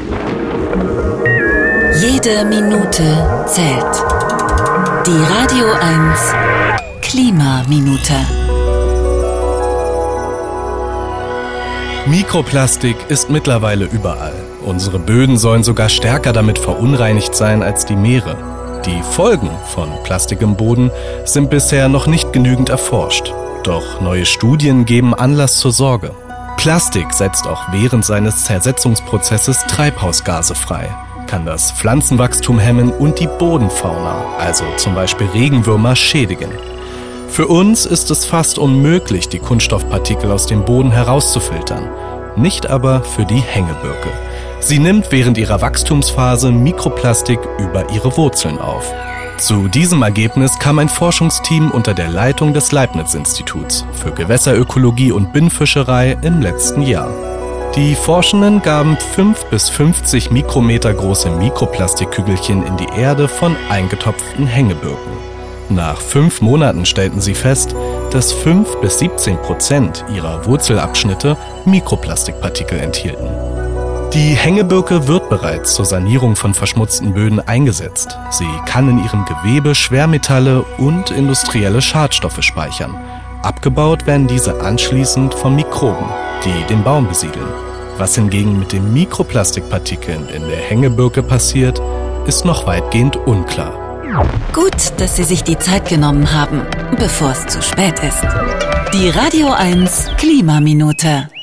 Jede Minute zählt. Die Radio 1 Klimaminute. Mikroplastik ist mittlerweile überall. Unsere Böden sollen sogar stärker damit verunreinigt sein als die Meere. Die Folgen von Plastik im Boden sind bisher noch nicht genügend erforscht. Doch neue Studien geben Anlass zur Sorge. Plastik setzt auch während seines Zersetzungsprozesses Treibhausgase frei, kann das Pflanzenwachstum hemmen und die Bodenfauna, also zum Beispiel Regenwürmer, schädigen. Für uns ist es fast unmöglich, die Kunststoffpartikel aus dem Boden herauszufiltern. Nicht aber für die Hängebirke. Sie nimmt während ihrer Wachstumsphase Mikroplastik über ihre Wurzeln auf. Zu diesem Ergebnis kam ein Forschungsteam unter der Leitung des Leibniz-Instituts für Gewässerökologie und Binnenfischerei im letzten Jahr. Die Forschenden gaben 5 bis 50 Mikrometer große Mikroplastikkügelchen in die Erde von eingetopften Hängebirken. Nach 5 Monaten stellten sie fest, dass 5 bis 17% ihrer Wurzelabschnitte Mikroplastikpartikel enthielten. Die Hängebirke wird bereits zur Sanierung von verschmutzten Böden eingesetzt. Sie kann in ihrem Gewebe Schwermetalle und industrielle Schadstoffe speichern. Abgebaut werden diese anschließend von Mikroben, die den Baum besiedeln. Was hingegen mit den Mikroplastikpartikeln in der Hängebirke passiert, ist noch weitgehend unklar. Gut, dass Sie sich die Zeit genommen haben, bevor es zu spät ist. Die Radio 1 Klimaminute.